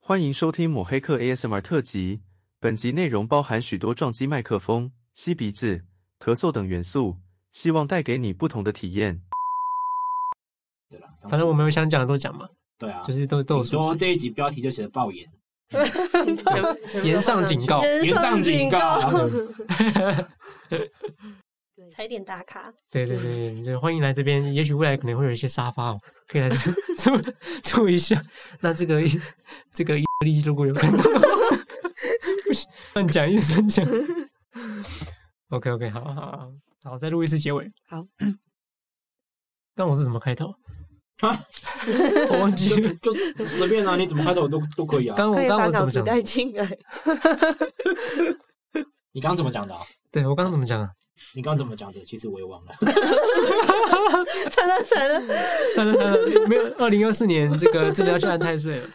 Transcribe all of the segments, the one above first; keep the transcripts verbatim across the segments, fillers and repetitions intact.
欢迎收听抹黑客 A S M R 特辑，本集内容包含许多撞击麦克风、吸鼻子、咳嗽等元素，希望带给你不同的体验。 对啦， 反正我们有想讲的都讲嘛。 对啊， 就是都都有说。 这一集标题就写了爆言， 言上警告， 言上警告。 踩点打卡。 对对对，就欢迎来这边。也许未来可能会有一些沙发哦，可以来坐坐一下。那这个这个力如果有看到，不行，乱讲一直乱讲。OK OK， 好好好，好，再录一次结尾。 好， 刚我是怎么开头？ 啊， 我忘记了， 就就随便啊，你怎么开头都都可以啊。 刚我刚我怎么讲？ 带进来。 你刚刚怎么讲的、啊？ 对我刚刚怎么讲啊？ 你刚刚怎么讲的？其实我也忘了。 惨了惨了惨了惨了！没有，二零二四年这个真的要去安太岁了。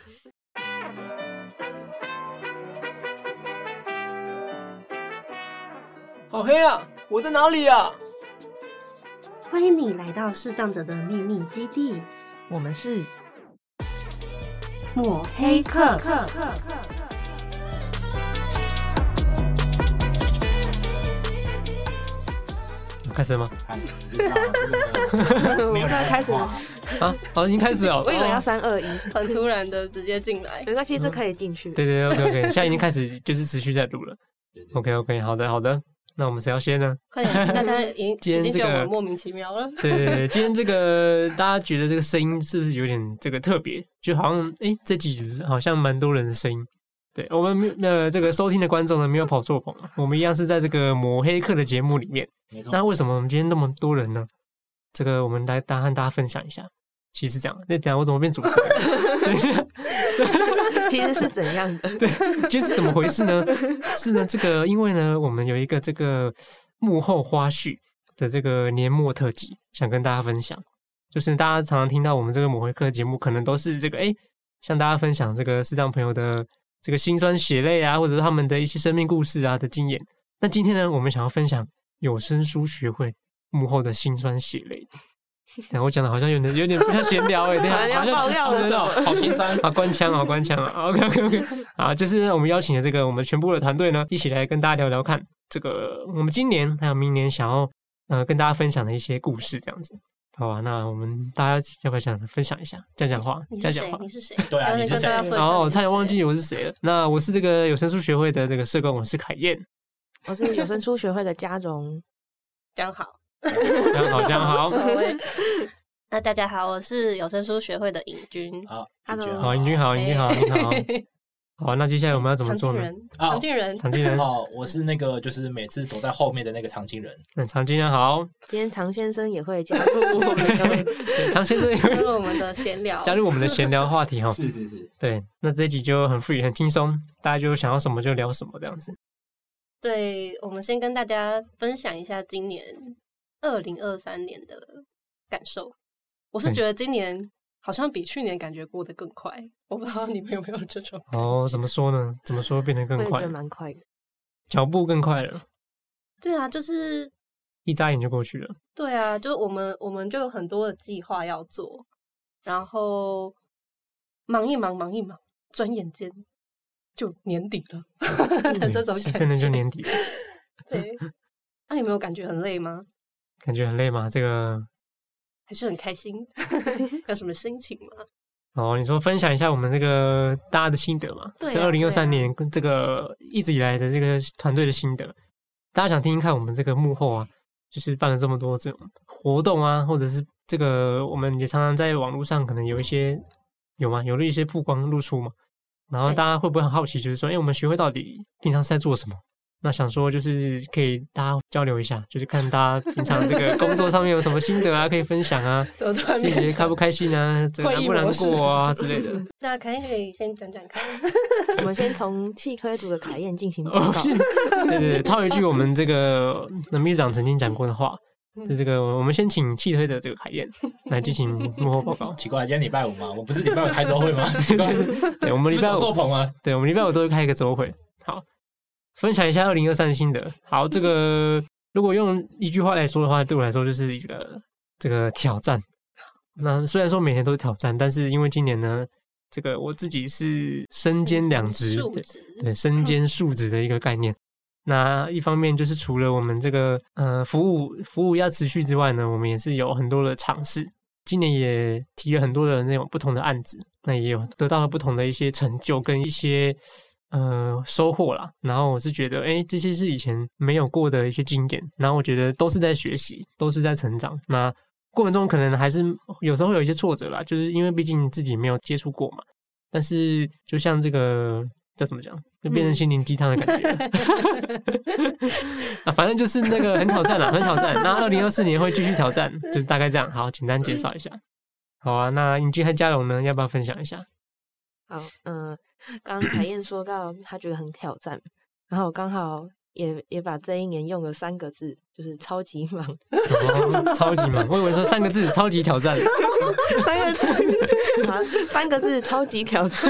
好黑啊！我在哪里啊？ 欢迎你来到视障者的秘密基地， 我们是抹黑客。 开始了吗？ 没有开始了啊！好，已经开始了。 我以为要三二一，很突然的直接进来，没关系，这可以进去。 对对 ，OK OK， 现在已经开始就是持续在录了。OK OK， 好的好的，那我们谁要先呢？ 快点，大家已经今天这个已经觉得我莫名其妙了。 对对对，今天这个大家觉得这个声音是不是有点这个特别？就好像哎，这集好像蛮多人的声音。对我们呃这个收听的观众呢没有跑错棚，我们一样是在这个抹黑客的节目里面。 没错。 那为什么我们今天那么多人呢？这个我们来大和大家分享一下。其实是这样，那等一下我怎么变主持人？ 其实是怎样的？ 对，其实怎么回事呢？是呢，这个因为呢，我们有一个这个幕后花絮的这个年末特辑，想跟大家分享。就是大家常常听到我们这个抹黑客节目，可能都是这个哎，向大家分享这个视障朋友的这个辛酸血泪啊，或者是他们的一些生命故事啊的经验。那今天呢，我们想要分享有声书学会幕后的辛酸血泪。但我讲的好像有点有点不像闲聊哎、欸，对啊，好像爆料了什么？ 好心酸啊，官腔啊，官腔啊 ，OK OK OK， 啊，就是我们邀请的这个我们全部的团队呢，一起来跟大家聊聊看这个我们今年还有明年想要呃跟大家分享的一些故事，这样子，好吧？那我们大家要不要想分享一下，讲讲话，讲讲话？ 你是谁？ 对啊，你是谁？ 哦，我差点忘记我是谁了。那我是这个有声书学会的这个社工，我是凯燕， 我是有声书学会的嘉荣， 江好。 这样好，这样好。 那大家好，我是有声书学会的尹君。 好 ，Hello， 好，尹君好，尹君好，你好。好，那接下来我们要怎么做呢？ 常进人， 常进人。 好，我是那个就是每次躲在后面的那个常进人。 嗯，常进人好。 今天常先生也会加入我们的， 对，常先生也会加入我们的闲聊， 加入我们的闲聊话题哈。 是是是， 对，那这一集就很 free 很轻松，大家就想要什么就聊什么这样子。 对，我们先跟大家分享一下今年二零二三年的感受。我是觉得今年好像比去年感觉过得更快，我不知道你们有没有这种感觉。 哦，怎么说呢？怎么说变得更快？ 我也觉得蛮快的， 脚步更快了。 对啊，就是一眨眼就过去了。 对啊，就我们我们就有很多的计划要做，然后忙一忙忙一忙，转眼间就年底了的这种感觉， 是真的就年底了。 对，那、啊、有没有感觉很累吗？ 感觉很累吗？这个还是很开心？有什么心情吗？ 哦，你说分享一下我们这个大家的心得嘛？ 对、啊， 这二零二三年跟这个一直以来的这个团队的心得，大家想听听看我们这个幕后啊，就是办了这么多这种活动啊，或者是这个我们也常常在网络上可能有一些有吗？有了一些曝光露出嘛？然后大家会不会很好奇，就是说，哎，我们学会到底平常是在做什么？那想说就是可以大家交流一下，就是看大家平常这个工作上面有什么心得啊，可以分享啊，这些开不开心啊，这个难不难过啊之类的。 那凯燕可以先讲讲看。 我们先从气科组的凯燕进行报告。 哦、对对对，套一句我们这个秘书长曾经讲过的话。是这个，我们先请气推的这个凯燕来进行幕后报告。 奇怪，今天礼拜五吗？我不是礼拜五开周会吗？奇怪， 对，我们礼拜五是不是走错棚吗？ 对，我们礼拜五都会开一个周会。好，分享一下二零二三的心得。好，这个如果用一句话来说的话，对我来说就是一个这个挑战。那虽然说每年都是挑战，但是因为今年呢， 这个我自己是身兼两职，对数值对，身兼数职的一个概念。那一方面就是除了我们这个呃服务服务要持续之外呢，我们也是有很多的尝试。今年也提了很多的那种不同的案子，那也有得到了不同的一些成就跟一些呃收获啦。然后我是觉得，哎，这些是以前没有过的一些经验，然后我觉得都是在学习，都是在成长。那过程中可能还是有时候会有一些挫折啦，就是因为毕竟自己没有接触过嘛。但是就像这个叫怎么讲，就变成心灵鸡汤的感觉、嗯、啊，反正就是那个很挑战啦，很挑战。那二零二四年会继续挑战，就是大概这样。好，简单介绍一下。好啊，那英俊和嘉荣呢，要不要分享一下？ 好，嗯、呃，刚刚凯燕说到他觉得很挑战，然后我刚好也也把这一年用了三个字，就是超级忙。 哦、超级忙，我以为说三个字，超级挑战。 三个字，好，三个字，超级挑战。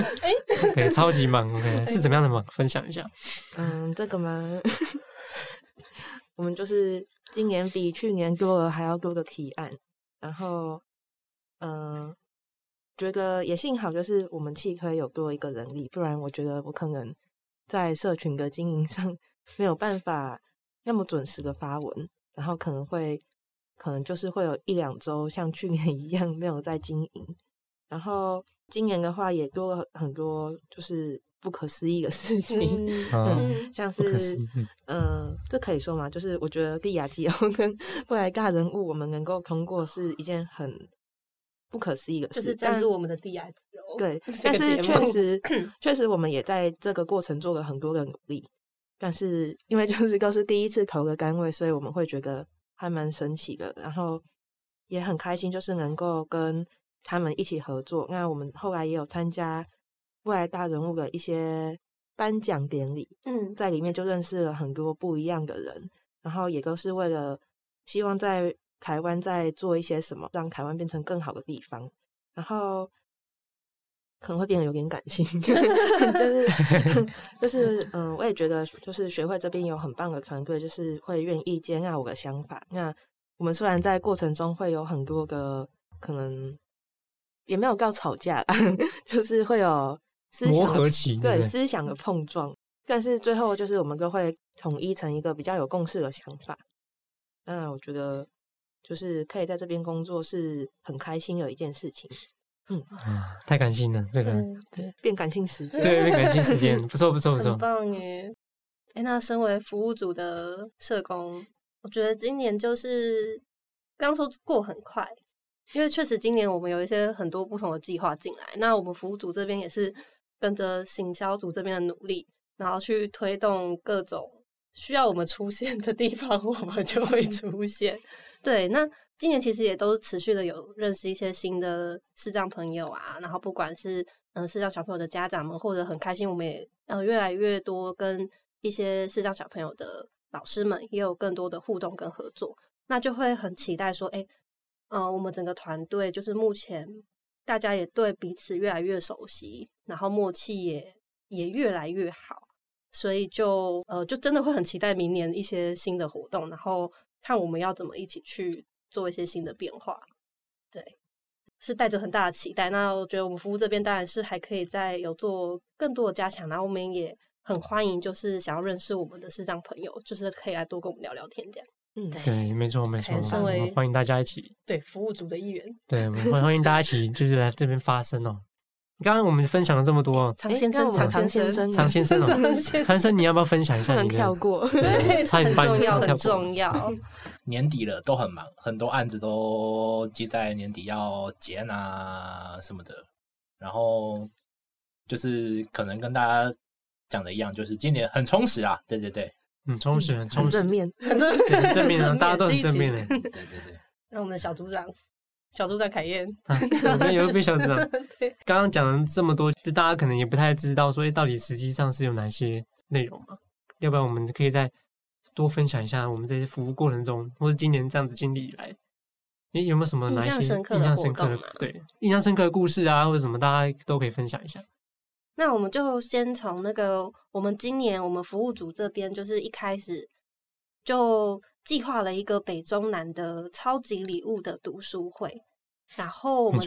OK， 超级忙 ，OK， 是怎么样的忙？分享一下。 嗯，这个吗？我们就是今年比去年多了还要多的提案，然后，嗯、呃，觉得也幸好就是我们气推有多一个人力，不然我觉得我可能在社群的经营上没有办法那么准时的发文，然后可能会可能就是会有一两周像去年一样没有在经营，然后今年的话也多了很多就是不可思议的事情， 嗯嗯，像是嗯、 呃，这可以说嘛，就是我觉得莉亚基欧跟未来大人物我们能够通过是一件很不可思议的事， 就是赞助我们的 D I 哦。 对，但是确实确实我们也在这个过程做了很多的努力，但是因为就是都是第一次投的单位，所以我们会觉得还蛮神奇的，然后也很开心，就是能够跟他们一起合作。那我们后来也有参加未来大人物的一些颁奖典礼， 嗯， 在里面就认识了很多不一样的人，然后也都是为了希望在台湾再做一些什么，让台湾变成更好的地方。然后可能会变得有点感性，就是就是嗯，我也觉得就是学会这边有很棒的团队，就是会愿意接纳我的想法。那我们虽然在过程中会有很多个可能也没有到吵架啦，就是会有思想磨合期， 对， 对对思想的碰撞，但是最后就是我们都会统一成一个比较有共识的想法。那我觉得就是可以在这边工作是很开心的一件事情。嗯， 啊，太感性了，这个对，变感性时间， 对，变感性时间，不错不错不错， 很棒耶！哎，那身为服务组的社工，我觉得今年就是刚刚说过很快，因为确实今年我们有一些很多不同的计划进来，那我们服务组这边也是跟着行销组这边的努力，然后去推动各种需要我们出现的地方，我们就会出现。对，那今年其实也都持续的有认识一些新的视障朋友啊，然后不管是嗯、呃、视障小朋友的家长们，或者很开心我们也呃越来越多跟一些视障小朋友的老师们也有更多的互动跟合作，那就会很期待说，哎，呃，我们整个团队就是目前大家也对彼此越来越熟悉，然后默契也也越来越好，所以就呃就真的会很期待明年一些新的活动，然后看我们要怎么一起去做一些新的变化。对，是带着很大的期待。那我觉得我们服务这边当然是还可以再有做更多的加强，然后我们也很欢迎就是想要认识我们的视障朋友，就是可以来多跟我们聊聊天这样。 嗯， 对，没错没错， 身为我们欢迎大家一起， 对服务组的一员， 对，我们欢迎大家一起就是来这边发声哦。刚刚我们分享了这么多， 常先生， 常常先生， 常先生哦，常生，你要不要分享一下？ 不能跳过， 对， 差点很重要，很把你跳过重要。 年底了，都很忙，很多案子都积在年底要结案啊什么的。然后就是可能跟大家讲的一样，就是今年很充实啊，对对对， 嗯，充实，很充实， 很正面， 很正对很正面啊，大家都很正面的。 对对对。 那我们的小组长，小组长凯燕， 啊，有没有被小组长？刚刚讲了这么多，就大家可能也不太知道，说诶到底实际上是有哪些内容嘛？要不然我们可以再多分享一下我们这些服务过程中，或是今年这样子经历以来，诶有没有什么哪一些印象深刻的印象深刻的活动啊对印象深刻的故事啊，或者什么，大家都可以分享一下。 那我们就先从那个我们今年我们服务组这边，就是一开始就计划了一个北中南的超级礼物的读书会，然后我们没错，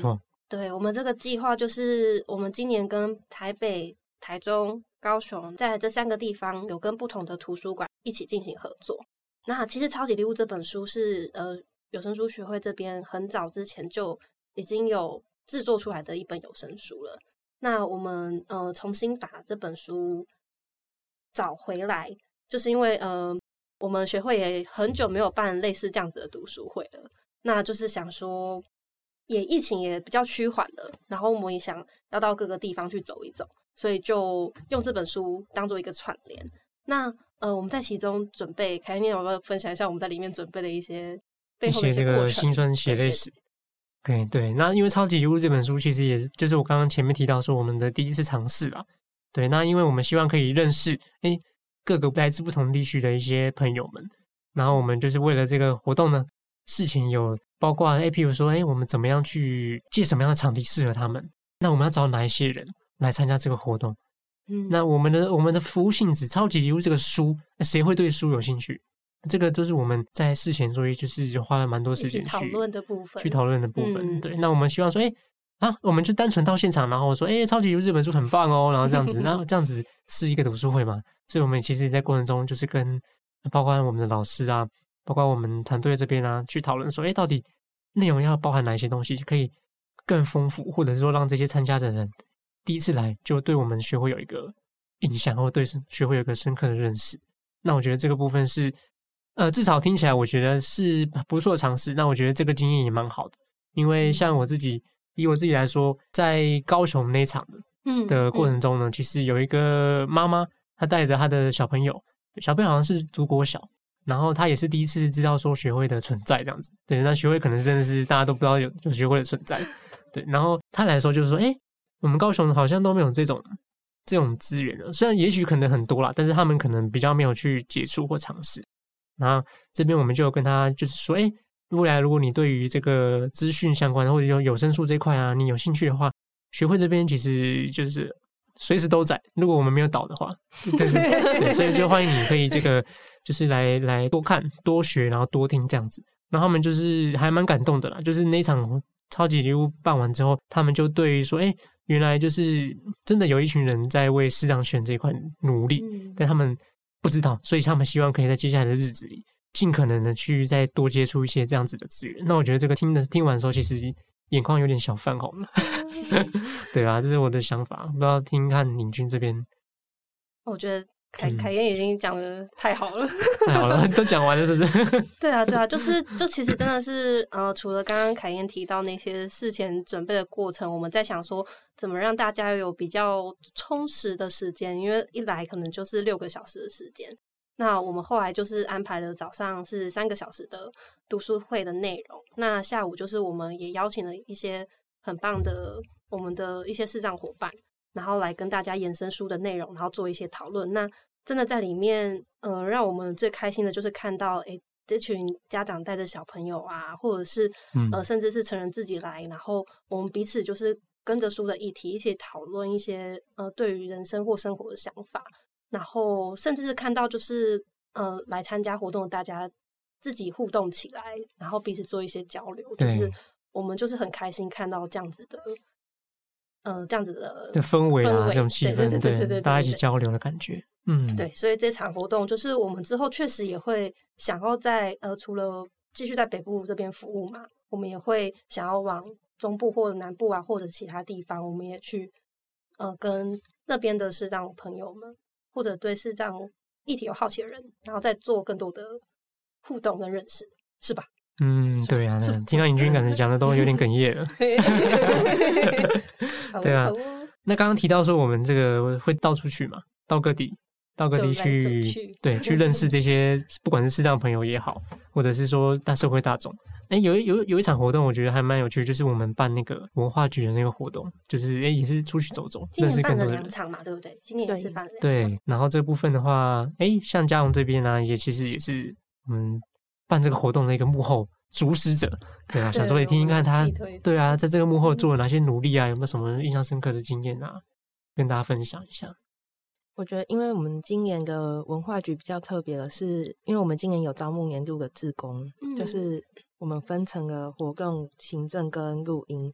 对，我们这个计划就是我们今年跟台北、台中、高雄在这三个地方有跟不同的图书馆一起进行合作。那其实《超级礼物》这本书是呃有声书学会这边很早之前就已经有制作出来的一本有声书了。那我们呃重新把这本书找回来，就是因为呃我们学会也很久没有办类似这样子的读书会了。那就是想说，也疫情也比较趋缓了，然后我们也想要到各个地方去走一走，所以就用这本书当做一个串联。那呃，我们在其中准备，凯恩，你有没有分享一下我们在里面准备的一些背后的一些这个过程？ 辛酸血泪史。对对，那因为《超级礼物》这本书其实也是，就是我刚刚前面提到说我们的第一次尝试啦。对，那因为我们希望可以认识诶各个来自不同地区的一些朋友们，然后我们就是为了这个活动呢，事情有包括诶，譬如说诶我们怎么样去借什么样的场地适合他们，那我们要找哪一些人来参加这个活动。 嗯， 那我们的我们的服务性质，超级礼物这个书，谁会对书有兴趣？这个都是我们在事前所以就是花了蛮多时间去讨论的部分， 去讨论的部分。 嗯、 对，那我们希望说，哎啊，我们就单纯到现场，然后说，哎，超级礼物这本书很棒哦，然后这样子，然后这样子是一个读书会嘛？所以我们其实在过程中就是跟包括我们的老师啊，包括我们团队这边啊，去讨论说，哎，到底内容要包含哪一些东西，可以更丰富，或者是说让这些参加的人第一次来就对我们学会有一个印象，或对学会有一个深刻的认识。那我觉得这个部分是，呃，至少听起来我觉得是不错的尝试。那我觉得这个经验也蛮好的，因为像我自己，以我自己来说，在高雄那一场的的过程中呢，嗯嗯、其实有一个妈妈，她带着她的小朋友，小朋友好像是读国小，然后她也是第一次知道说学会的存在这样子。对，那学会可能真的是大家都不知道有有学会的存在。对，然后她来说就是说，哎，我们高雄好像都没有这种这种资源了，虽然也许可能很多啦，但是他们可能比较没有去接触或尝试。然后这边我们就跟他就是说，哎，未来如果你对于这个资讯相关或者有有声书这一块啊，你有兴趣的话，学会这边其实就是随时都在。如果我们没有倒的话，对对 对, 对，所以就欢迎你可以这个就是来来多看多学，然后多听这样子。然后他们就是还蛮感动的啦，就是那场超级礼物办完之后，他们就对于说，哎，原来就是真的有一群人在为视障权这一块努力，嗯、但他们不知道，所以他们希望可以在接下来的日子里，尽可能的去再多接触一些这样子的资源。那我觉得这个听的听完的时候，其实眼眶有点小泛红了。对啊，这是我的想法，不知道听看领军这边。 我觉得凯凯燕已经讲得太好了， 太好了，都讲完了，是不是？ 对啊，对啊，就是就其实真的是呃，除了刚刚凯燕提到那些事前准备的过程，我们在想说怎么让大家有比较充实的时间，因为一来可能就是六个小时的时间。那我们后来就是安排了早上是三个小时的读书会的内容，那下午就是我们也邀请了一些很棒的我们的一些视障伙伴，然后来跟大家延伸书的内容，然后做一些讨论。那真的在里面，呃，让我们最开心的就是看到，诶，这群家长带着小朋友啊，或者是呃，甚至是成人自己来，然后我们彼此就是跟着书的议题一起讨论一些呃，对于人生或生活的想法，然后甚至是看到就是呃，来参加活动的大家自己互动起来，然后彼此做一些交流，就是我们就是很开心看到这样子的。呃，这样子的的氛围啊，这种气氛， 对对对对对， 大家一起交流的感觉，嗯， 对，所以这场活动就是我们之后确实也会想要在呃，除了继续在北部这边服务嘛，我们也会想要往中部或者南部啊，或者其他地方，我们也去呃跟那边的视障朋友们，或者对视障议题有好奇的人，然后再做更多的互动跟认识，是吧？ 嗯，对啊，听到尹君感觉讲的都有点哽咽了。对啊，那刚刚提到说我们这个会到处去嘛，到各地，到各地去，去对，去认识这些不管是视障朋友也好，或者是说大社会大众。哎，有有有一场活动，我觉得还蛮有趣，就是我们办那个文化局的那个活动，就是哎也是出去走走，认识更多的人。今年办了两场嘛，对不对？今年也是办了两场。对，然后这部分的话，哎，像嘉荣这边呢、啊，也其实也是嗯办这个活动的一个幕后主使者，对啊，想说也听听看他，对啊，在这个幕后做了哪些努力啊，有没有什么印象深刻的经验啊，跟大家分享一下。 我觉得，因为我们今年的文化局比较特别的是，因为我们今年有招募年度的志工，嗯、就是我们分成了活动、行政跟录音。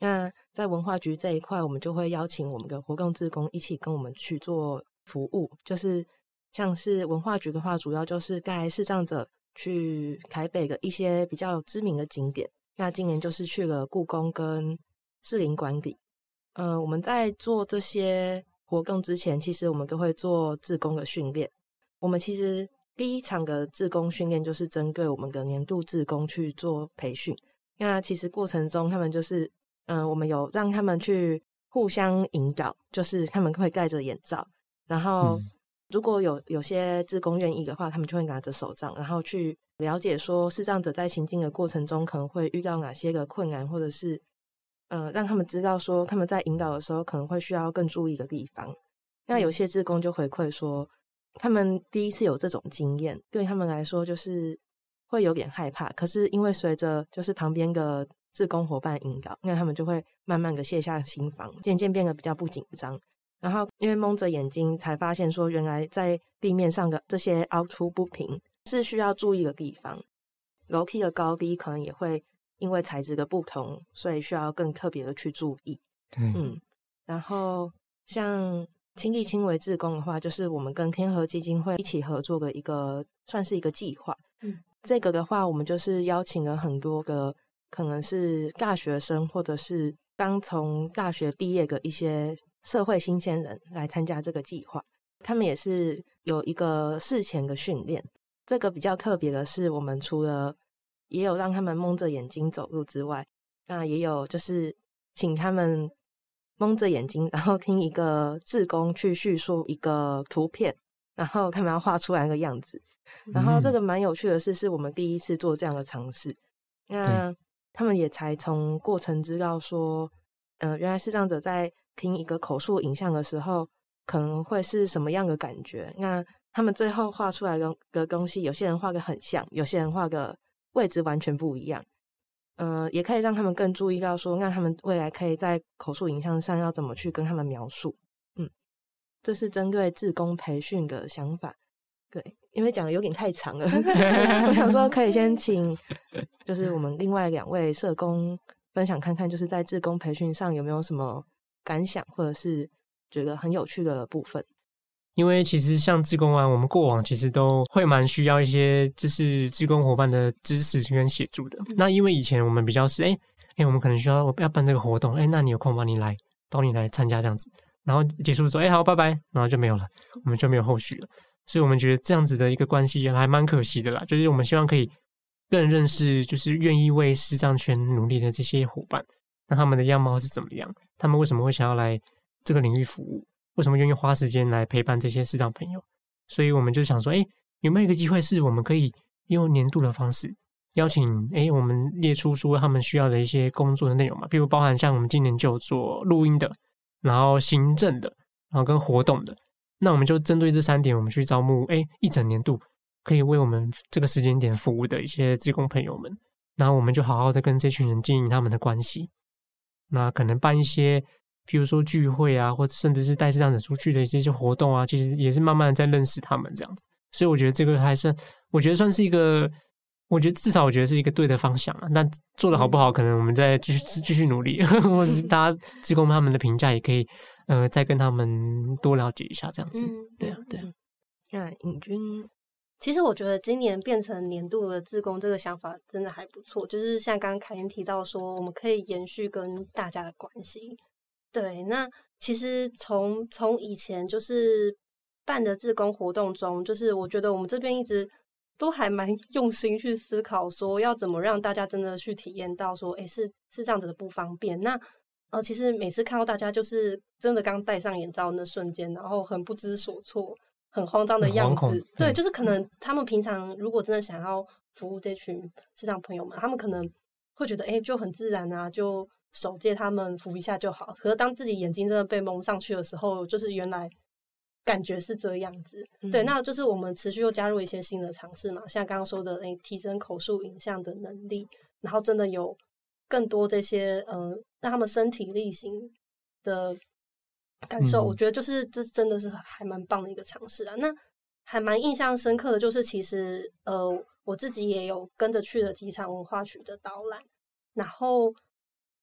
那在文化局这一块，我们就会邀请我们的活动志工一起跟我们去做服务，就是像是文化局的话，主要就是带视障者去台北的一些比较知名的景点。那今年就是去了故宫跟士林官邸。呃，我们在做这些活动之前，其实我们都会做志工的训练。我们其实第一场的志工训练就是针对我们的年度志工去做培训。那其实过程中他们就是嗯、呃，我们有让他们去互相引导，就是他们会戴着眼罩，然后如果有有些志工愿意的话，他们就会拿着手杖，然后去了解说视障者在行进的过程中可能会遇到哪些个困难，或者是呃让他们知道说他们在引导的时候可能会需要更注意的地方。那有些志工就回馈说他们第一次有这种经验，对他们来说就是会有点害怕，可是因为随着就是旁边的志工伙伴引导，那他们就会慢慢的卸下心防，渐渐变得比较不紧张。然后因为蒙着眼睛才发现说原来在地面上的这些凹凸不平是需要注意的地方，楼梯的高低可能也会因为材质的不同，所以需要更特别的去注意。 对， 嗯，然后像亲力亲为志工的话，就是我们跟天河基金会一起合作的一个算是一个计划。 嗯， 这个的话我们就是邀请了很多个可能是大学生或者是刚从大学毕业的一些社会新鲜人来参加这个计划。他们也是有一个事前的训练。这个比较特别的是，我们除了也有让他们蒙着眼睛走路之外，那也有就是请他们蒙着眼睛，然后听一个志工去叙述一个图片，然后他们要画出来那个样子。然后这个蛮有趣的是，是我们第一次做这样的尝试。那他们也才从过程知道说，呃，原来视障者在听一个口述影像的时候，可能会是什么样的感觉。那他们最后画出来的东西，有些人画的很像，有些人画的位置完全不一样。呃，也可以让他们更注意到说，那他们未来可以在口述影像上要怎么去跟他们描述。嗯，这是针对志工培训的想法。对，因为讲的有点太长了我想说可以先请就是我们另外两位社工分享看看，就是在志工培训上有没有什么感想，或者是觉得很有趣的部分。 因为其实像志工啊，我们过往其实都会蛮需要一些就是志工伙伴的支持跟协助的。那因为以前我们比较是哎哎，我们可能需要要办这个活动，哎，那你有空吗？你来找你来参加这样子，然后结束之后，哎，好，拜拜，然后就没有了，我们就没有后续了。所以我们觉得这样子的一个关系还蛮可惜的啦，就是我们希望可以更认识就是愿意为视障圈努力的这些伙伴，那他们的样貌是怎么样，他们为什么会想要来这个领域服务，为什么愿意花时间来陪伴这些视障朋友。所以我们就想说，诶，有没有一个机会是我们可以用年度的方式邀请诶我们列出说他们需要的一些工作的内容嘛，比如包含像我们今年就有做录音的，然后行政的，然后跟活动的。那我们就针对这三点，我们去招募诶一整年度可以为我们这个时间点服务的一些志工朋友们，然后我们就好好的跟这群人经营他们的关系。那可能办一些譬如说聚会啊，或者甚至是带视障者出去的一些活动啊，其实也是慢慢的在认识他们这样子。所以我觉得这个还是我觉得算是一个，我觉得至少我觉得是一个对的方向啊。那做的好不好，可能我们再继续继续努力，或者是大家志工他们的评价也可以呃再跟他们多了解一下这样子。嗯、对啊对啊。 那尹君， 其实我觉得今年变成年度的志工这个想法真的还不错，就是像刚刚凯燕提到说，我们可以延续跟大家的关系。对，那其实从从以前就是办的志工活动中，就是我觉得我们这边一直都还蛮用心去思考说要怎么让大家真的去体验到说，诶，是是这样子的不方便。那呃，其实每次看到大家就是真的刚戴上眼罩那瞬间，然后很不知所措，很慌张的样子。对，就是可能他们平常如果真的想要服务这群视障朋友们，他们可能会觉得诶就很自然啊，就手借他们扶一下就好。可是当自己眼睛真的被蒙上去的时候，就是原来感觉是这样子。嗯、对，那就是我们持续又加入一些新的尝试嘛，像刚刚说的诶提升口述影像的能力，然后真的有更多这些呃让他们身体力行的感受、嗯、我觉得就是这真的是还蛮棒的一个尝试啊。那还蛮印象深刻的就是其实呃我自己也有跟着去了几场文化局的导览，然后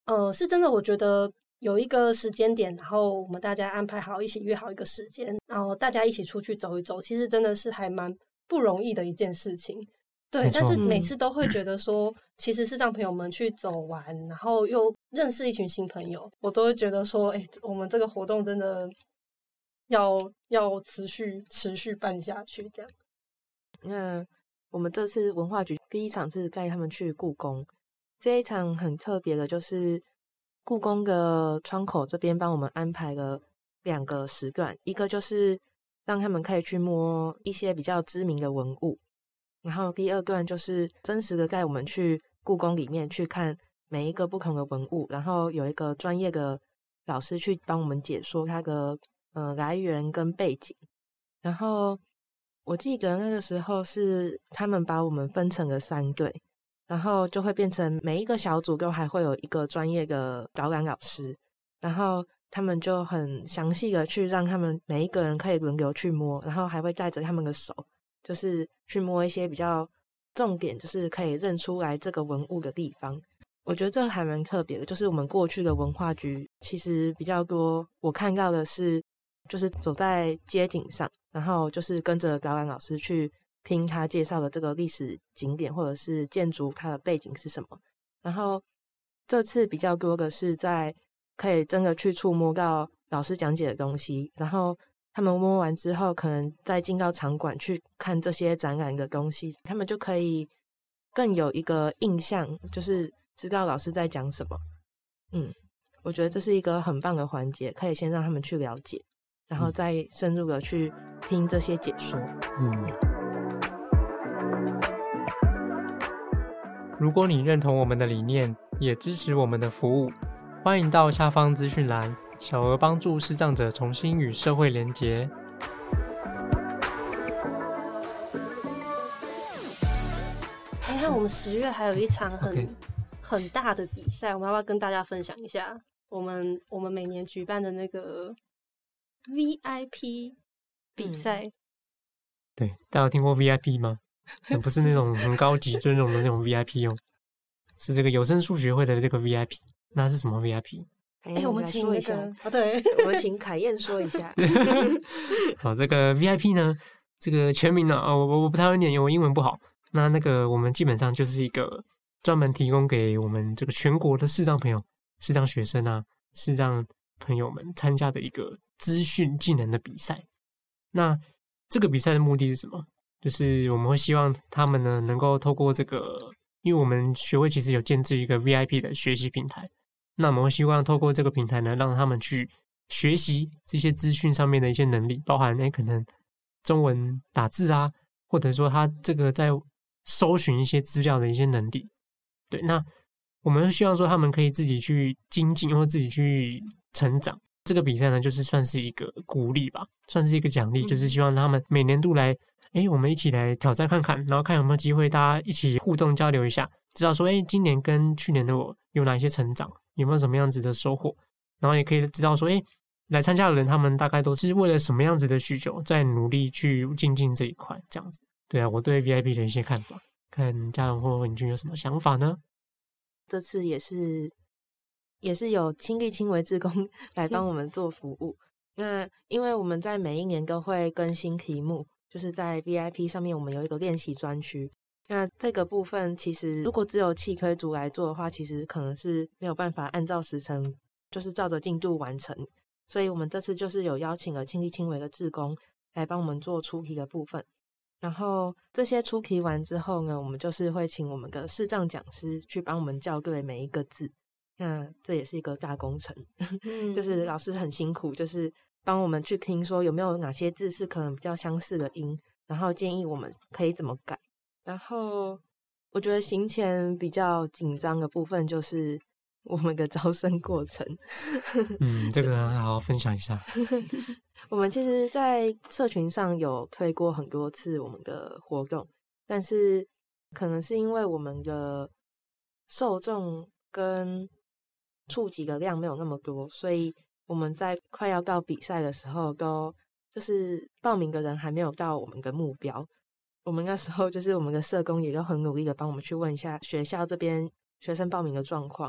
呃，是真的，我觉得有一个时间点，然后我们大家安排好，一起约好一个时间，然后大家一起出去走一走，其实真的是还蛮不容易的一件事情。对，但是每次都会觉得说，其实是让朋友们去走完，然后又认识一群新朋友，我都会觉得说，哎，我们这个活动真的要要持续持续办下去，这样。 那我们这次文化局第一场是带他们去故宫，这一场很特别的，就是故宫的窗口这边帮我们安排了两个时段，一个就是让他们可以去摸一些比较知名的文物，然后第二段就是真实的带我们去故宫里面去看每一个不同的文物，然后有一个专业的老师去帮我们解说它的呃来源跟背景。然后我记得那个时候是他们把我们分成了三队，然后就会变成每一个小组都还会有一个专业的导览老师，然后他们就很详细的去让他们每一个人可以轮流去摸，然后还会带着他们的手，就是去摸一些比较重点，就是可以认出来这个文物的地方。我觉得这还蛮特别的，就是我们过去的文化局其实比较多，我看到的是就是走在街景上，然后就是跟着导览老师去听他介绍的这个历史景点或者是建筑它的背景是什么。然后这次比较多的是在可以真的去触摸到老师讲解的东西，然后他们摸完之后可能再进到场馆去看这些展览的东西，他们就可以更有一个印象，就是知道老师在讲什么。嗯，我觉得这是一个很棒的环节，可以先让他们去了解，然后再深入的去听这些解说。 嗯，如果你认同我们的理念，也支持我们的服务，欢迎到下方资讯栏小额帮助视障者重新与社会连结。 哎，那我们十月还有一场很、 okay. 很大的比赛，我们要不要跟大家分享一下？我们我们每年举办的那个 V I P 比赛、嗯， 对，大家有听过 V I P 吗？不是那种很高级尊荣的那种 V I P 哦，是这个有声书学会的这个 V I P。那是什么 V I P？ 哎、欸，我们请那个，哦，对， 我们请凯燕说一下。 好，这个 V I P 呢，这个全名呢、啊，我我我不太会念，因为我英文不好。那那个我们基本上就是一个专门提供给我们这个全国的视障朋友、视障学生啊、视障朋友们参加的一个资讯技能的比赛。那这个比赛的目的是什么？就是我们会希望他们呢能够透过这个，因为我们学会其实有建置一个 V I P 的学习平台，那我们会希望透过这个平台呢，让他们去学习这些资讯上面的一些能力，包含哎可能中文打字啊，或者说他这个在搜寻一些资料的一些能力。对，那我们希望说他们可以自己去精进或自己去成长。这个比赛呢，就是算是一个鼓励吧，算是一个奖励，就是希望他们每年度来，哎，我们一起来挑战看看，然后看有没有机会大家一起互动交流一下，知道说，哎，今年跟去年的我有哪一些成长，有没有什么样子的收获，然后也可以知道说，哎，来参加的人他们大概都是为了什么样子的需求，在努力去精进这一块，这样子。对啊，我对 V I P 的一些看法，看嘉荣或颖君有什么想法呢？ 这次也是也是有亲力亲为志工来帮我们做服务。那因为我们在每一年都会更新题目，就是在 V I P 上面我们有一个练习专区。那这个部分其实如果只有气科组来做的话，其实可能是没有办法按照时程，就是照着进度完成。所以我们这次就是有邀请了亲力亲为的志工来帮我们做出题的部分。然后这些出题完之后呢，我们就是会请我们的视障讲师去帮我们校对每一个字。那这也是一个大工程、嗯、就是老师很辛苦，就是帮我们去听说有没有哪些字是可能比较相似的音，然后建议我们可以怎么改。然后我觉得行前比较紧张的部分就是我们的招生过程。 嗯，这个好好分享一下。 我们其实在社群上有推过很多次我们的活动，但是可能是因为我们的受众跟触及的量没有那么多，所以我们在快要到比赛的时候都就是报名的人还没有到我们的目标。我们那时候就是我们的社工也都很努力的帮我们去问一下学校这边学生报名的状况，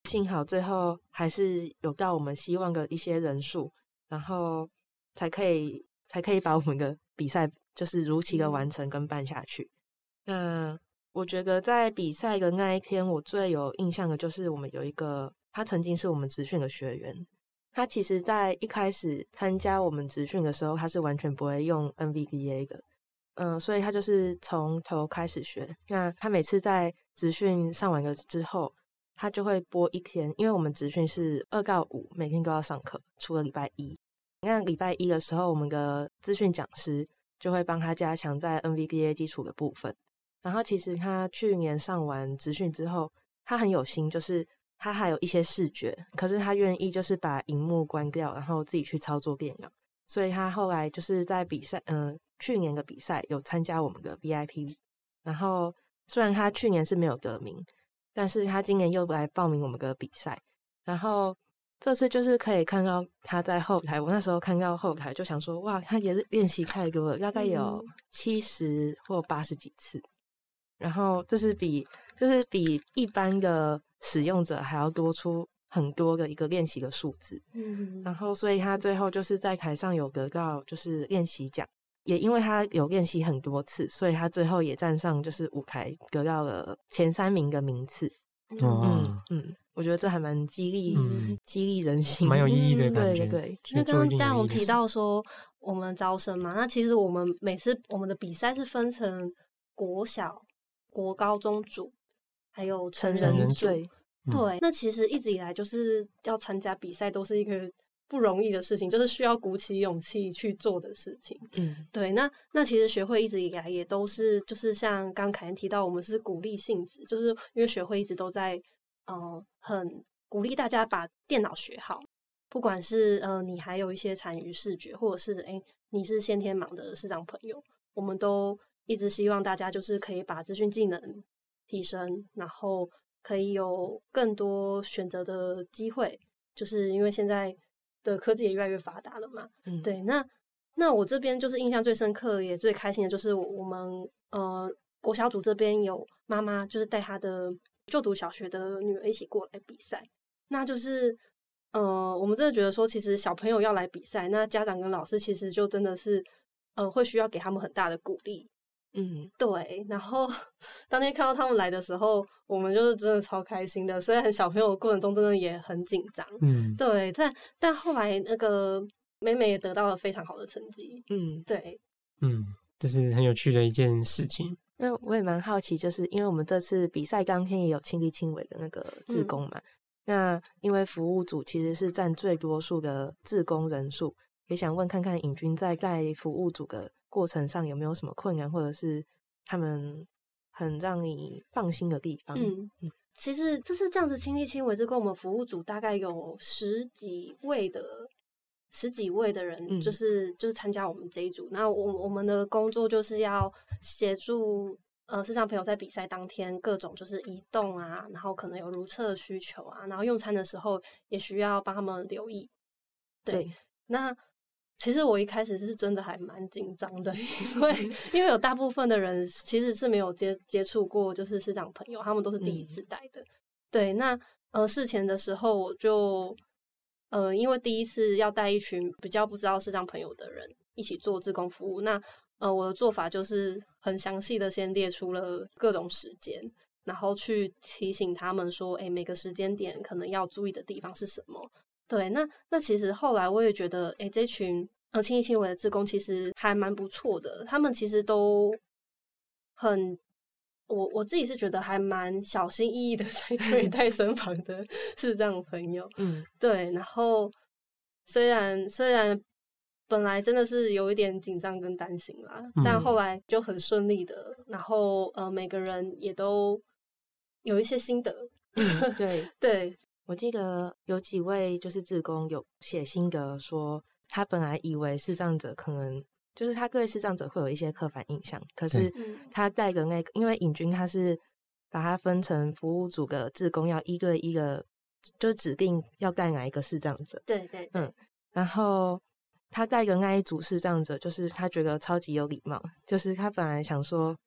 幸好最后还是有到我们希望的一些人数，然后才可以才可以把我们的比赛就是如期的完成跟办下去。那我觉得在比赛的那一天，我最有印象的就是我们有一个他曾经是我们职训的学员，他其实在一开始参加我们职训的时候，他是完全不会用 N V D A 的，嗯、呃，所以他就是从头开始学。那他每次在职训上完了之后，他就会播一天，因为我们职训是二到五每天都要上课，除了礼拜一。那礼拜一的时候，我们的资讯讲师就会帮他加强在 N V D A 基础的部分。然后其实他去年上完职训之后，他很有心，就是他还有一些视觉，可是他愿意就是把荧幕关掉，然后自己去操作电脑。所以他后来就是在比赛，嗯、呃，去年的比赛有参加我们的 V I P。然后虽然他去年是没有得名，但是他今年又来报名我们的比赛。然后这次就是可以看到他在后台，我那时候看到后台就想说，哇，他也是练习太多了，大概有七十或八十几次。然后这是比就是比一般的使用者还要多出很多的一个练习的数字。嗯，然后所以他最后就是在台上有得到就是练习奖，也因为他有练习很多次，所以他最后也站上就是舞台得到了前三名的名次。嗯嗯，我觉得这还蛮激励、嗯、激励人心， 蛮有意义的感觉。 对对， 因为刚刚嘉荣提到说我们招生嘛，那其实我们每次我们的比赛是分成国小、国高中组，还有成人组。 对、 嗯、对，那其实一直以来就是要参加比赛都是一个不容易的事情，就是需要鼓起勇气去做的事情。嗯，对。那那其实学会一直以来也都是，就是像刚凯恩提到，我们是鼓励性质，就是因为学会一直都在，呃，很鼓励大家把电脑学好，不管是呃你还有一些参与视觉，或者是哎你是先天盲的视障朋友，我们都一直希望大家就是可以把资讯技能提升，然后可以有更多选择的机会，就是因为现在的科技也越来越发达了嘛。嗯，对。那那我这边就是印象最深刻也最开心的就是我们呃国小组这边有妈妈就是带她的就读小学的女儿一起过来比赛，那就是呃我们真的觉得说其实小朋友要来比赛，那家长跟老师其实就真的是呃会需要给他们很大的鼓励。嗯，对。然后当天看到他们来的时候，我们就是真的超开心的。虽然小朋友的过程中真的也很紧张，嗯，对，但但后来那个妹妹也得到了非常好的成绩。嗯，对， 嗯，这是很有趣的一件事情。 因为我也蛮好奇，就是因为我们这次比赛当天也有亲力亲为的那个志工嘛，嗯、那因为服务组其实是占最多数的志工人数，也想问看看颖君在带服务组的过程上有没有什么困难，或者是他们很让你放心的地方。嗯嗯，其实这次这样子亲力亲为，这跟我们服务组大概有十几位的十几位的人，就是、嗯、就是参加我们这一组。那我我们的工作就是要协助呃视障朋友在比赛当天各种就是移动啊，然后可能有如厕的需求啊，然后用餐的时候也需要帮他们留意。对，对，那其实我一开始是真的还蛮紧张的，因为因为有大部分的人其实是没有接接触过就是视障朋友，他们都是第一次带的。嗯、对，那呃事前的时候我就呃因为第一次要带一群比较不知道视障朋友的人一起做志工服务，那呃我的做法就是很详细的先列出了各种时间，然后去提醒他们说，哎，每个时间点可能要注意的地方是什么。对，那那其实后来我也觉得，哎，这群呃亲力亲为的志工其实还蛮不错的，他们其实都很，我我自己是觉得还蛮小心翼翼的在对待身旁的视障朋友。嗯，对，然后虽然虽然本来真的是有一点紧张跟担心啦，嗯、但后来就很顺利的，然后呃每个人也都有一些心得。 嗯，对对。 我记得有几位就是志工有写心得说，他本来以为视障者可能就是他对视障者会有一些刻板印象，可是他带的那个，因为颖君他是把它分成服务组的志工要一对一个，就指定要带哪一个视障者。 对 对, 对， 嗯，然后他带的那一组视障者，就是他觉得超级有礼貌，就是他本来想说，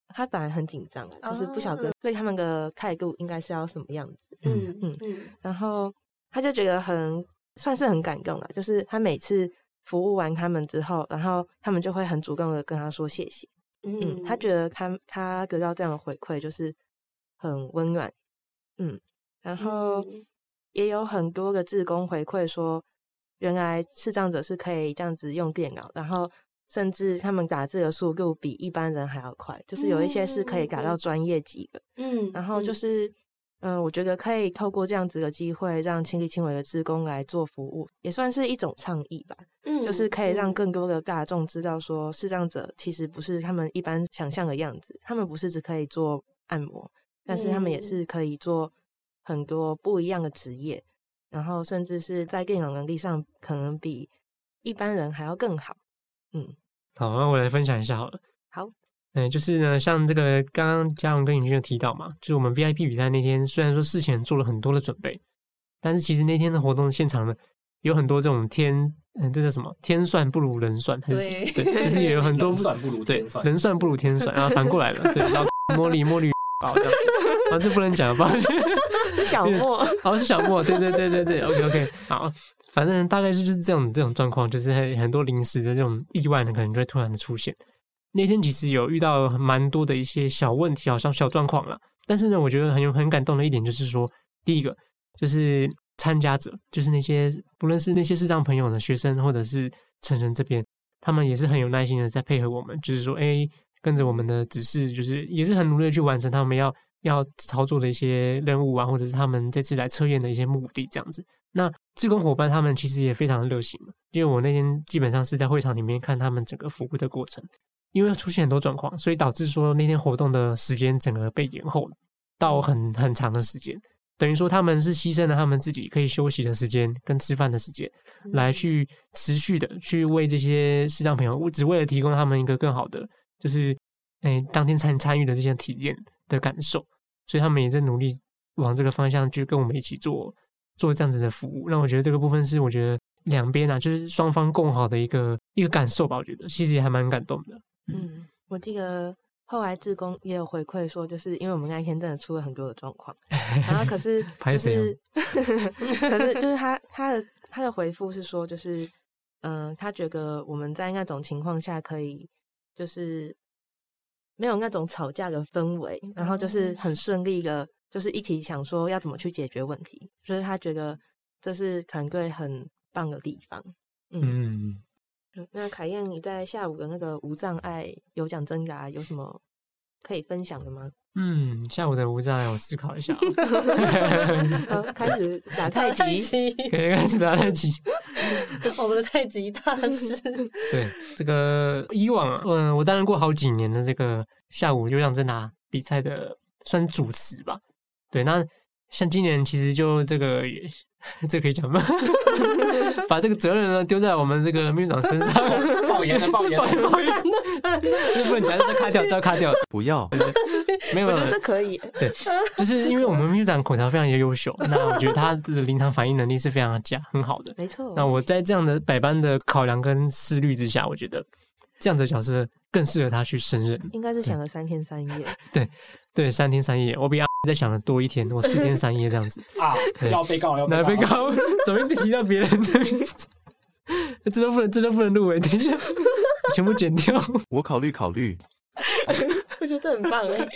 他本来很紧张，就是不晓得对他们的态度应该是要什么样子。 嗯嗯嗯， 然后他就觉得很算是很感动了，就是他每次服务完他们之后，然后他们就会很主动的跟他说谢谢。嗯，他觉得他他得到这样的回馈就是很温暖。嗯，然后也有很多个志工回馈说，原来视障者是可以这样子用电脑，然后甚至他们打字的速度比一般人还要快，就是有一些是可以打到专业级的。 嗯， 然后就是嗯、呃，我觉得可以透过这样子的机会，让亲力亲为的志工来做服务，也算是一种倡议吧。嗯，就是可以让更多的大众知道说，视障者其实不是他们一般想象的样子，他们不是只可以做按摩，但是他们也是可以做很多不一样的职业，然后甚至是在电脑能力上可能比一般人还要更好。嗯， 好，那我来分享一下好了。 好， 嗯，就是呢，像这个刚刚嘉荣跟尹君有提到嘛，就是我们 V I P 比赛那天，虽然说事前做了很多的准备，但是其实那天的活动现场呢，有很多这种天，嗯，这叫什么？天算不如人算，还是对对，就是也有很多人算不如天算， 对，人算不如天算，然后反过来了，对，然后摸里摸里搞这样，啊，这不能讲，抱歉， 是小莫， 哦，是小莫，对对对对对 ，OK OK， 好。反正大概就是这种这种状况，就是很多临时的这种意外呢，可能就会突然的出现。那天其实有遇到蛮多的一些小问题，好像小状况啦。但是呢，我觉得很有很感动的一点就是说，第一个就是参加者，就是那些不论是那些视障朋友呢、学生或者是成人这边，他们也是很有耐心的在配合我们，就是说，哎，跟着我们的指示，就是也是很努力的去完成他们要要操作的一些任务啊，或者是他们这次来测验的一些目的，这样子。那志工伙伴他们其实也非常的热心，因为我那天基本上是在会场里面看他们整个服务的过程，因为出现很多状况，所以导致说那天活动的时间整个被延后到很很长的时间，等于说他们是牺牲了他们自己可以休息的时间跟吃饭的时间，来去持续的去为这些视障朋友，只为了提供他们一个更好的就是诶当天参参与的这些体验的感受，所以他们也在努力往这个方向去跟我们一起做做这样子的服务。那我觉得这个部分是我觉得两边啊，就是双方共好的一个一个感受吧，我觉得其实也还蛮感动的。 嗯，我记得后来志工也有回馈说，就是因为我们那一天真的出了很多的状况，然后可是就是可是就是他他的他的回复是说，就是嗯、呃，他觉得我们在那种情况下可以就是没有那种吵架的氛围，然后就是很顺利的。就是一起想说要怎么去解决问题，所以他觉得这是团队很棒的地方。嗯，嗯那凯燕，你在下午的那个无障碍有奖征答有什么可以分享的吗？ 嗯，下午的无障碍我思考一下、哦呃、开始打太极， 可以开始打太极。 我们的太极大师。 对，这个以往啊，嗯，我担任过好几年的这个下午有奖征答比赛的算主持吧。对，那像今年其实就这个这可以讲吗？把这个责任呢丢在我们这个秘书长身上， 爆言的爆言的爆言的，不能讲，这卡掉，这卡掉， 不要， 对对没有， 我觉得这可以。 对，就是因为我们秘书长口条非常优秀，那我觉得他的临场反应能力是非常佳，很好的。 没错。 那我在这样的百般的考量跟思虑之下，我觉得这样子的角色更适合他去胜任。 应该是想了三天三夜。 对对，三天三夜，我比阿在想的多一天，我四天三夜这样子啊。要被告，要被告，被告，怎么一直提到别人的名字？这都不能，这都不能入围，等一下，全部剪掉。 我考虑考虑。 我觉得这很棒哎。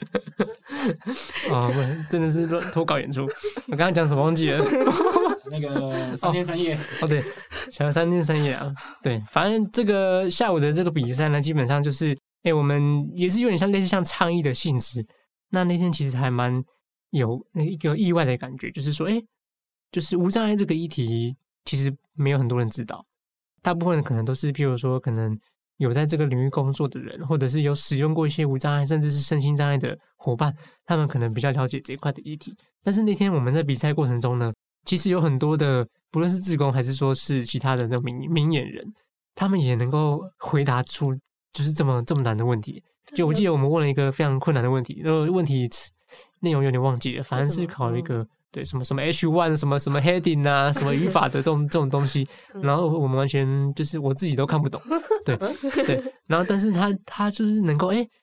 啊、哦，真的是乱脱稿演出。我刚刚讲什么忘记了？ 那个三天三夜。 哦，哦对，想了三天三夜啊。对，反正这个下午的这个比赛呢，基本上就是，哎、欸，我们也是有点像类似像倡议的性质。那那天其实还蛮有一个意外的感觉，就是说，哎、欸，就是无障碍这个议题，其实没有很多人知道，大部分人可能都是，譬如说，可能有在这个领域工作的人，或者是有使用过一些无障碍，甚至是身心障碍的伙伴，他们可能比较了解这一块的议题。但是那天我们在比赛过程中呢，其实有很多的，不论是志工还是说是其他的那种名明眼人，他们也能够回答出就是这么这么难的问题。就我记得我们问了一个非常困难的问题，那个问题内容有点忘记了，反正是考了一个对什么什么 H 一 什么什么 heading 啊，什么语法的这种这种东西，然后我们完全就是我自己都看不懂，对对，然后但是他他就是能够哎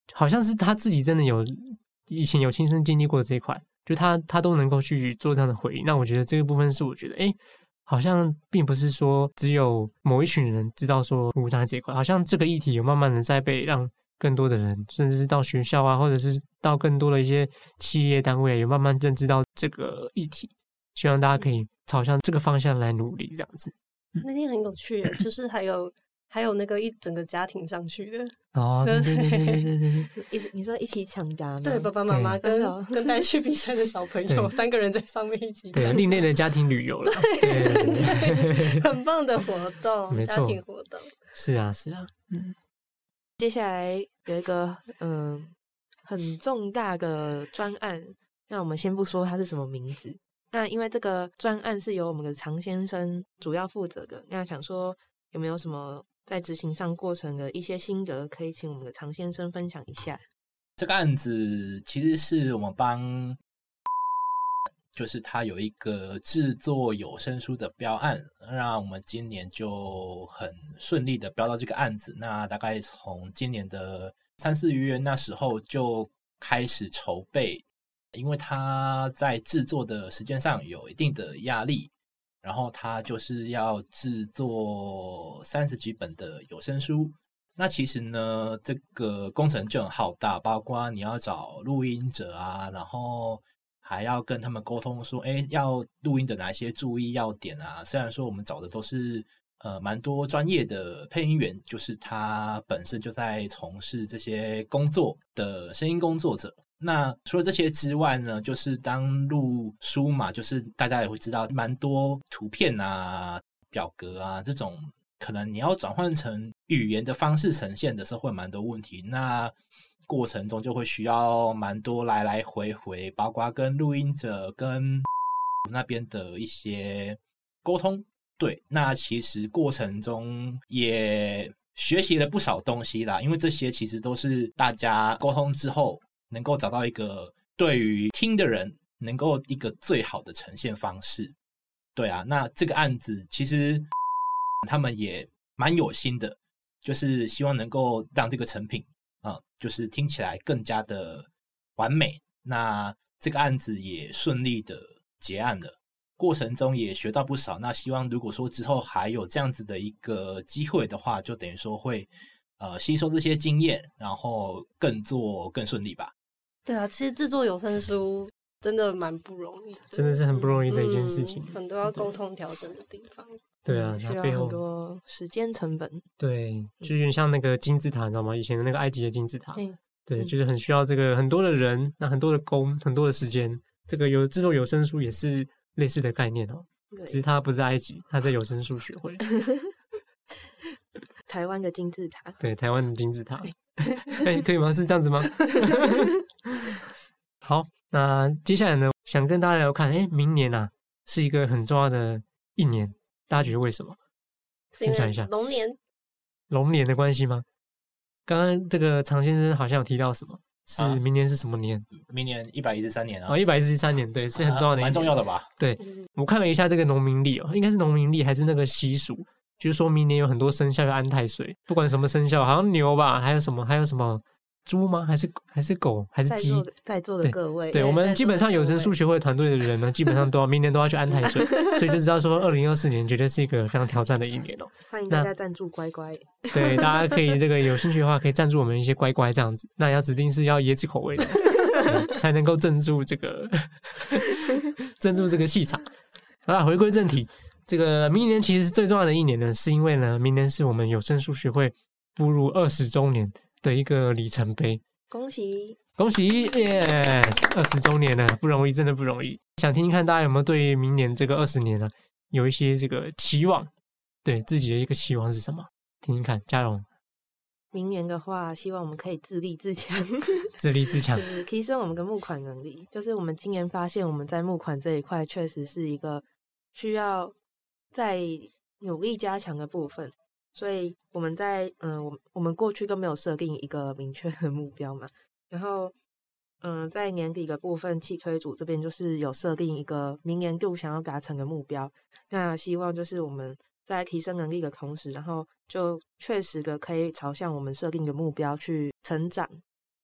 好像是他自己真的有以前有亲身经历过这一块，就他他都能够去做这样的回应。那我觉得这个部分是我觉得，哎，好像并不是说只有某一群人知道说无障碍这一块，好像这个议题有慢慢的在被让更多的人，甚至是到学校啊，或者是到更多的一些企业单位，有慢慢认知到这个议题。希望大家可以朝向这个方向来努力，这样子。 那天很有趣耶，就是还有还有那个一整个家庭上去的哦，对对对对对对对， 一你说一起抢答吗？ 对，爸爸妈妈跟跟带去比赛的小朋友，三个人在上面一起对，另类的家庭旅游了，对对对，很棒的活动， 没错， 家庭活动， 是啊是啊，嗯。 接下来有一个嗯很重大的专案，那我们先不说它是什么名字。那因为这个专案是由我们的常先生主要负责的，那想说有没有什么在执行上过程的一些心得，可以请我们的常先生分享一下。 这个案子其实是我们帮，就是他有一个制作有声书的标案，让我们今年就很顺利的标到这个案子。那大概从今年的三四月那时候就开始筹备，因为他在制作的时间上有一定的压力，然后他就是要制作三十几本的有声书。那其实呢，这个工程就很浩大，包括你要找录音者啊，然后还要跟他们沟通说，哎，要录音的哪些注意要点啊。虽然说我们找的都是呃蛮多专业的配音员，就是他本身就在从事这些工作的声音工作者。那除了这些之外呢，就是当录书嘛，就是大家也会知道蛮多图片啊、表格啊这种，可能你要转换成语言的方式呈现的时候会蛮多问题，那过程中就会需要蛮多来来回回，包括跟录音者跟那边的一些沟通。对，那其实过程中也学习了不少东西啦，因为这些其实都是大家沟通之后能够找到一个对于听的人能够一个最好的呈现方式。对啊，那这个案子其实他们也蛮有心的，就是希望能够让这个成品啊、呃，就是听起来更加的完美。那这个案子也顺利的结案了，过程中也学到不少。那希望如果说之后还有这样子的一个机会的话，就等于说会呃吸收这些经验，然后更做更顺利吧。 对啊，其实制作有声书真的蛮不容易的， 真的是很不容易的一件事情， 嗯、很多要沟通调整的地方。 对啊， 需要背后很多时间成本。 对，就有点像那个金字塔，你知道吗？以前的那个埃及的金字塔， 嗯、 对，就是很需要这个很多的人，那很多的工，很多的时间。这个有制作有声书也是类似的概念哦，只是它不是埃及，它在有声书学会。 台湾的金字塔， 对，台湾的金字塔。哎，可以吗？是这样子吗？好，那接下来呢，想跟大家聊看，哎，明年啊是一个很重要的一年，大家觉得为什么？分享一下。 龙年， 龙年的关系吗？刚刚这个常先生好像有提到什么？是明年是什么年？ 啊、明年一百一十三年啊！ 哦，一百一十三年，对，是很重要的一年， 蛮、啊、重要的吧？ 对，我看了一下这个农民历哦，应该是农民历还是那个习俗，就是说明年有很多生肖要安太岁，不管什么生肖，好像牛吧，还有什么，还有什么猪吗？还是还是狗？还是鸡？ 在座的各位， 对，对我们基本上有声数学会团队的人呢，基本上都要明年都要去安太岁，所以就知道说二零二四年绝对是一个非常挑战的一年哦。 欢迎大家赞助乖乖。 对，大家可以这个有兴趣的话，可以赞助我们一些乖乖这样子。那要指定是要椰子口味的，才能够镇住这个镇住这个气场。好啦，回归正题，这个明年其实是最重要的一年呢，是因为呢，明年是我们有声书学会步入二十周年的一个里程碑。 恭喜恭喜 ，yes， 二十周年了，不容易，真的不容易。想听听看大家有没有对明年这个二十年呢，有一些这个期望，对自己的一个期望是什么？听听看，嘉荣。 明年的话，希望我们可以自立自强， 自立自强， 就是提升我们的募款能力。就是我们今年发现，我们在募款这一块确实是一个需要再努力加强的部分。所以我们在嗯、呃，我我们过去都没有设定一个明确的目标嘛。然后嗯、呃，在年底的部分，企推组这边就是有设定一个明年度想要达成的目标。那希望就是我们在提升能力的同时，然后就确实的可以朝向我们设定的目标去成长。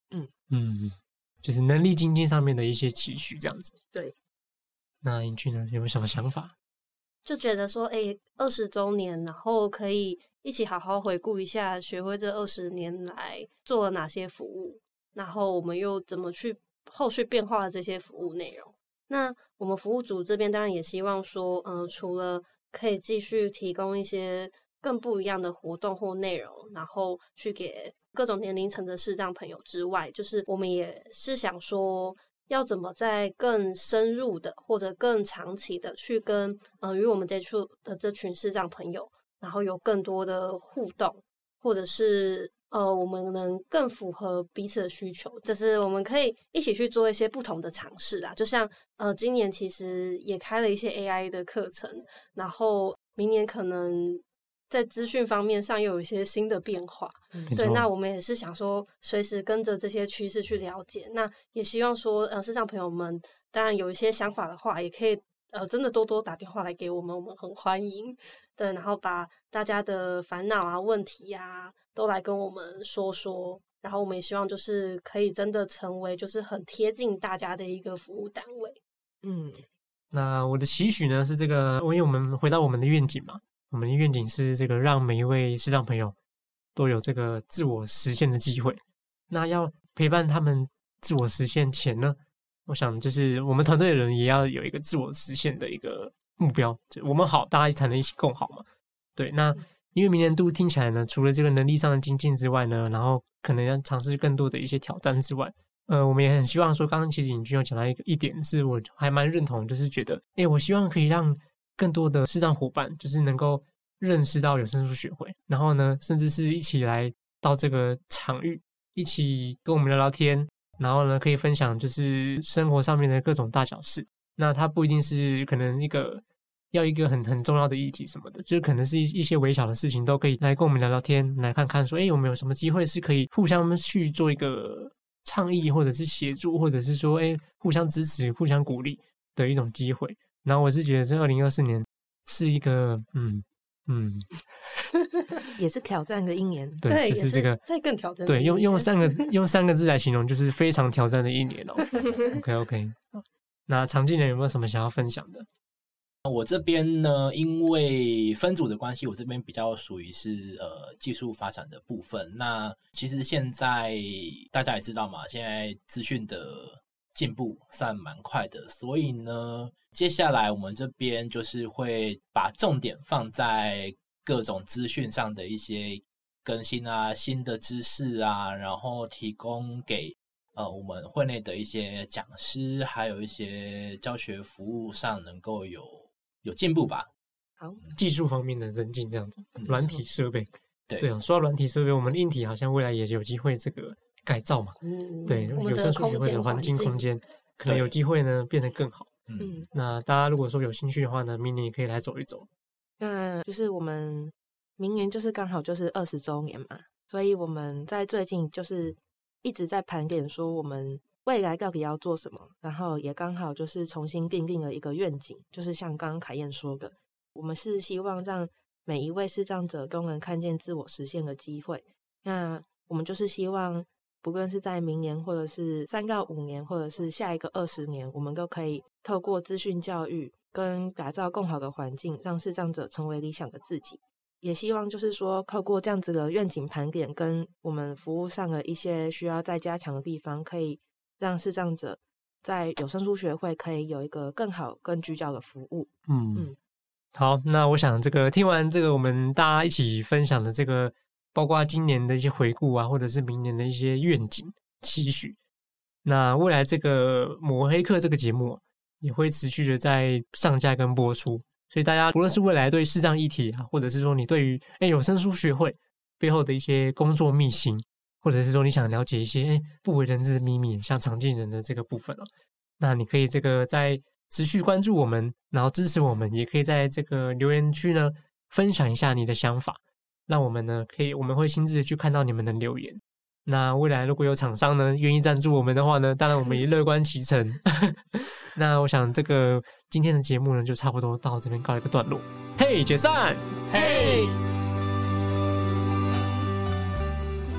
嗯嗯，就是能力精进上面的一些期许这样子。 对， 那尹俊呢，有没有什么想法？ 就觉得说，哎，二十周年，然后可以一起好好回顾一下学会这二十年来做了哪些服务，然后我们又怎么去后续变化了这些服务内容。那我们服务组这边当然也希望说，嗯、呃，除了可以继续提供一些更不一样的活动或内容，然后去给各种年龄层的视障朋友之外，就是我们也是想说，要怎么在更深入的或者更长期的去跟呃与我们接触的这群视障朋友，然后有更多的互动，或者是呃我们能更符合彼此的需求，就是我们可以一起去做一些不同的尝试啦。就像呃今年其实也开了一些 A I 的课程，然后明年可能在资讯方面上又有一些新的变化，对，那我们也是想说随时跟着这些趋势去了解，那也希望说呃视障朋友们当然有一些想法的话，也可以呃真的多多打电话来给我们，我们很欢迎，对，然后把大家的烦恼啊问题啊都来跟我们说说，然后我们也希望就是可以真的成为就是很贴近大家的一个服务单位。 嗯， 那我的期许呢是这个，因为我们回到我们的愿景嘛，我们的愿景是这个让每一位视障朋友都有这个自我实现的机会。那要陪伴他们自我实现前呢，我想就是我们团队的人也要有一个自我实现的一个目标，我们好，大家才能一起共好嘛。对，那因为明年度听起来呢，除了这个能力上的精进之外呢，然后可能要尝试更多的一些挑战之外，呃，我们也很希望说，刚刚其实尹君有讲到一个一点，是我还蛮认同，就是觉得，诶，我希望可以让更多的视障伙伴，就是能够认识到有声书学会，然后呢，甚至是一起来到这个场域，一起跟我们聊聊天，然后呢，可以分享就是生活上面的各种大小事。那它不一定是可能一个要一个很很重要的议题什么的，就是可能是一一些微小的事情都可以来跟我们聊聊天，来看看说，诶，我们有什么机会是可以互相去做一个倡议，或者是协助，或者是说，诶，互相支持、互相鼓励的一种机会。然后我是觉得这二零二四年是一个，嗯嗯， 也是挑战的一年， 对， 对， 就是这个再更挑战的对， 一年用用三个用三个字来形容，就是非常挑战的一年哦。OK OK， 那常进人有没有什么想要分享的？ 我这边呢，因为分组的关系，我这边比较属于是呃技术发展的部分。那其实现在大家也知道嘛，现在资讯的进步算蛮快的，所以呢，接下来我们这边就是会把重点放在各种资讯上的一些更新啊、新的知识啊，然后提供给呃我们会内的一些讲师，还有一些教学服务上能够有有进步吧。 好， 技术方面的增进这样子，软体设备， 对对啊，说到软体设备，我们的硬体好像未来也有机会这个改造嘛， 嗯， 对， 我们的有声书学会的环境空间可能有机会呢变得更好。 嗯， 那大家如果说有兴趣的话呢，明年也可以来走一走。 那就是我们明年就是刚好就是二十周年嘛，所以我们在最近就是一直在盘点说我们未来到底要做什么，然后也刚好就是重新订定了一个愿景，就是像刚刚凯燕说的，我们是希望让每一位视障者都能看见自我实现的机会。那我们就是希望不论是在明年或者是三到五年或者是下一个二十年，我们都可以透过资讯教育跟打造更好的环境，让视障者成为理想的自己。也希望就是说透过这样子的愿景盘点跟我们服务上的一些需要再加强的地方，可以让视障者在有声书学会可以有一个更好更聚焦的服务。 嗯嗯， 好，那我想这个听完这个我们大家一起分享的这个包括今年的一些回顾啊，或者是明年的一些愿景期许，那未来这个抹黑客这个节目也会持续的在上架跟播出，所以大家无论是未来对视障议题啊，或者是说你对于诶有声书学会背后的一些工作秘辛，或者是说你想了解一些诶不为人知的秘密，像常进人的这个部分哦，那你可以这个在持续关注我们，然后支持我们，也可以在这个留言区呢分享一下你的想法，让我们呢可以我们会亲自的去看到你们的留言。那未来如果有厂商呢愿意赞助我们的话呢，当然我们也乐观其成。那我想这个今天的节目呢就差不多到这边告一个段落。嘿，解散！嘿。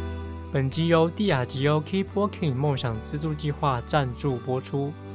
本集由蒂亚吉欧 Keep Walking 梦想资助计划赞助播出。